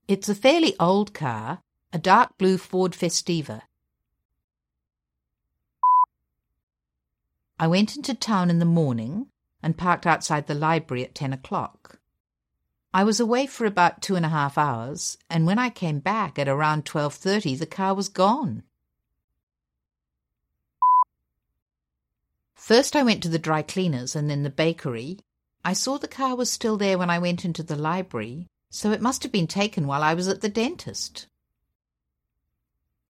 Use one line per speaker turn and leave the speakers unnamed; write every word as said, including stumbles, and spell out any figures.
It's a fairly old car, a dark blue Ford Festiva. I went into town in the morning and parked outside the library at ten o'clock. I was away for about two and a half hours, and when I came back at around twelve thirty, the car was gone. First I went to the dry cleaners and then the bakery. I saw the car was still there when I went into the library, so it must have been taken while I was at the dentist.